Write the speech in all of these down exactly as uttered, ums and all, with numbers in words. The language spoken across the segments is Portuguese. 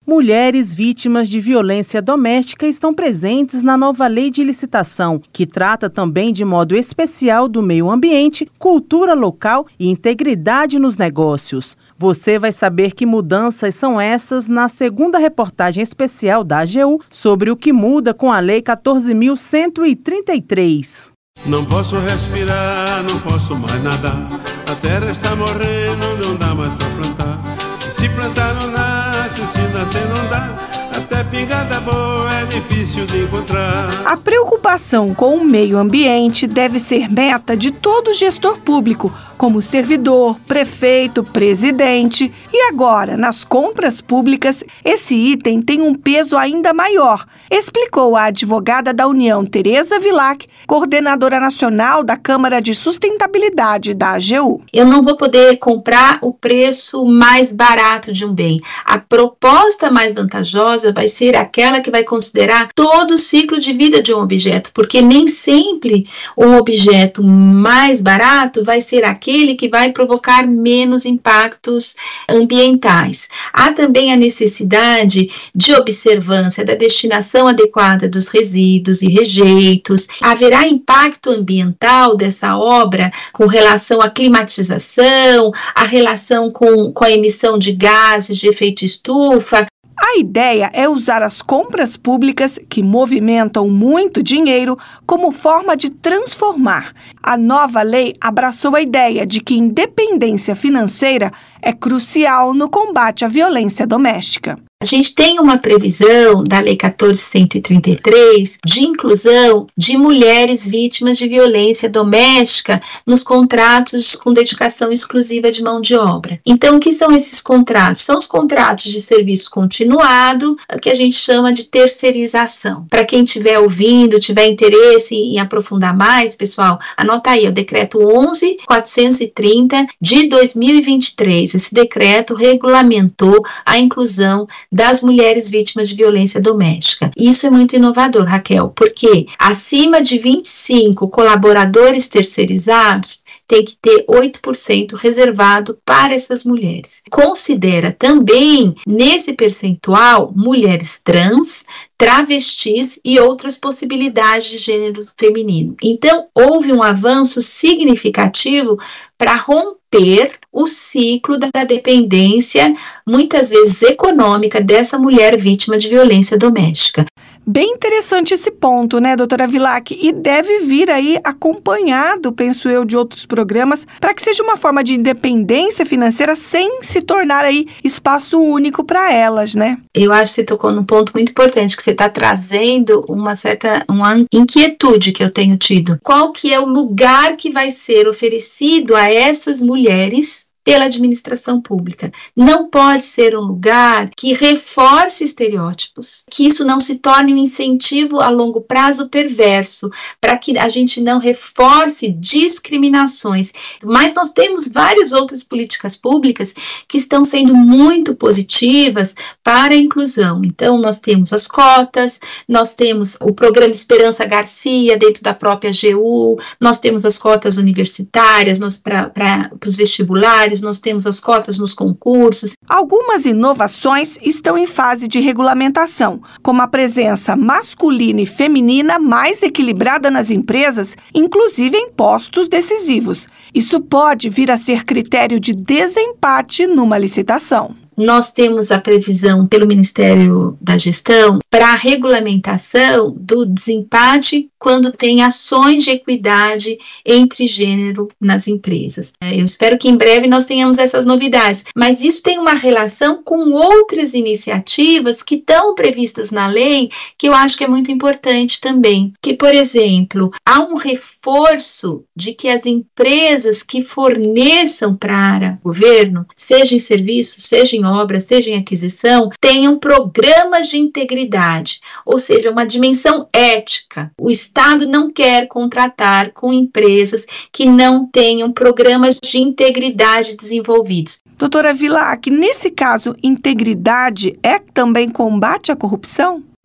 mulheres vítimas de violência doméstica estão presentes na nova lei de licitação, que trata também de modo especial do meio ambiente, cultura local e integridade nos negócios. Você vai saber que mudanças são essas na segunda reportagem especial da A G U sobre o que muda com a Lei quatorze mil cento e trinta e três. Não posso respirar, não posso mais nadar. A terra está morrendo, não dá mais para plantar. Se plantar não nasce, se nascer não dá. Até pingada boa é difícil de encontrar. A preocupação com o meio ambiente deve ser meta de todo gestor público, como servidor, prefeito, presidente. E agora, nas compras públicas, esse item tem um peso ainda maior, explicou a advogada da União, Tereza Vilac, coordenadora nacional da Câmara de Sustentabilidade da A G U. Eu não vou poder comprar o preço mais barato de um bem. A proposta mais vantajosa vai ser aquela que vai considerar todo o ciclo de vida de um objeto, porque nem sempre um objeto mais barato vai ser aquele aquele que vai provocar menos impactos ambientais. Há também a necessidade de observância da destinação adequada dos resíduos e rejeitos. Haverá impacto ambiental dessa obra com relação à climatização, a relação com, com a emissão de gases de efeito estufa. A ideia é usar as compras públicas, que movimentam muito dinheiro, como forma de transformar. A nova lei abraçou a ideia de que independência financeira é crucial no combate à violência doméstica. A gente tem uma previsão da Lei quatorze mil cento e trinta e três de inclusão de mulheres vítimas de violência doméstica nos contratos com dedicação exclusiva de mão de obra. Então, o que são esses contratos? São os contratos de serviço continuado, que a gente chama de terceirização. Para quem estiver ouvindo, tiver interesse em aprofundar mais, pessoal, anota aí, o decreto onze mil quatrocentos e trinta de dois mil e vinte e três. Esse decreto regulamentou a inclusão das mulheres vítimas de violência doméstica. Isso é muito inovador, Raquel, porque acima de vinte e cinco colaboradores terceirizados tem que ter oito por cento reservado para essas mulheres. Considera também, nesse percentual, mulheres trans, travestis e outras possibilidades de gênero feminino. Então, houve um avanço significativo para romper o ciclo da dependência, muitas vezes econômica, dessa mulher vítima de violência doméstica. Bem interessante esse ponto, né, doutora Vilac? E deve vir aí acompanhado, penso eu, de outros programas, para que seja uma forma de independência financeira sem se tornar aí espaço único para elas, né? Eu acho que você tocou num ponto muito importante, que você está trazendo uma certa uma inquietude que eu tenho tido. Qual que é o lugar que vai ser oferecido a essas mulheres pela administração pública? Não pode ser um lugar que reforce estereótipos, que isso não se torne um incentivo a longo prazo perverso, para que a gente não reforce discriminações. Mas nós temos várias outras políticas públicas que estão sendo muito positivas para a inclusão. Então, nós temos as cotas, nós temos o programa Esperança Garcia dentro da própria A G U, nós temos as cotas universitárias para os vestibulares, nós temos as cotas nos concursos. Algumas inovações estão em fase de regulamentação, como a presença masculina e feminina mais equilibrada nas empresas, inclusive em postos decisivos. Isso pode vir a ser critério de desempate numa licitação. Nós temos a previsão pelo Ministério da Gestão para a regulamentação do desempate quando tem ações de equidade entre gênero nas empresas. Eu espero que em breve nós tenhamos essas novidades, mas isso tem uma relação com outras iniciativas que estão previstas na lei, que eu acho que é muito importante também. Que, por exemplo, há um reforço de que as empresas que forneçam para o governo, seja em serviço, seja em obra, seja em aquisição, tenham programas de integridade, ou seja, uma dimensão ética. O Estado não quer contratar com empresas que não tenham programas de integridade desenvolvidos. Doutora Vilac, nesse caso, integridade é também combate à corrupção?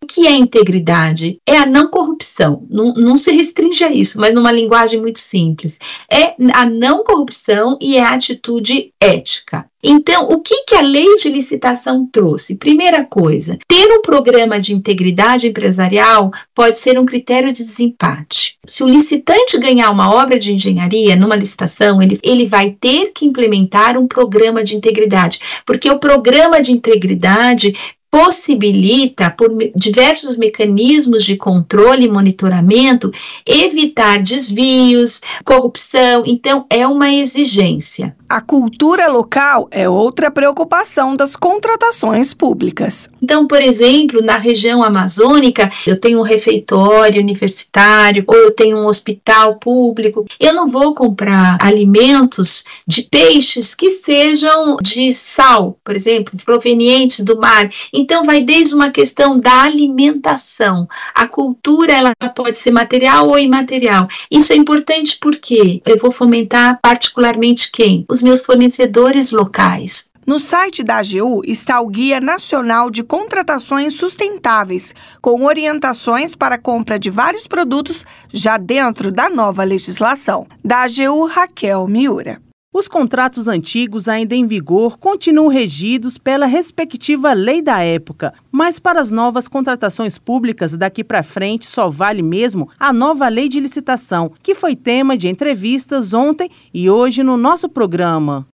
O que é integridade? É a não corrupção. Não, não se restringe a isso, mas numa linguagem muito simples. É a não corrupção e é a atitude ética. Então, o que, que a lei de licitação trouxe? Primeira coisa, ter um programa de integridade empresarial pode ser um critério de desempate. Se o licitante ganhar uma obra de engenharia numa licitação, ele, ele vai ter que implementar um programa de integridade, porque o programa de integridade possibilita, por diversos mecanismos de controle e monitoramento, evitar desvios, corrupção. Então, é uma exigência. A cultura local é outra preocupação das contratações públicas. Então, por exemplo, na região amazônica, eu tenho um refeitório universitário ou eu tenho um hospital público. Eu não vou comprar alimentos de peixes que sejam de sal, por exemplo, provenientes do mar. Então, vai desde uma questão da alimentação. A cultura, ela pode ser material ou imaterial. Isso é importante porque eu vou fomentar particularmente quem? Os meus fornecedores locais. No site da A G U está o Guia Nacional de Contratações Sustentáveis, com orientações para a compra de vários produtos já dentro da nova legislação. Da A G U, Raquel Miura. Os contratos antigos ainda em vigor continuam regidos pela respectiva lei da época, mas para as novas contratações públicas daqui para frente só vale mesmo a nova lei de licitação, que foi tema de entrevistas ontem e hoje no nosso programa.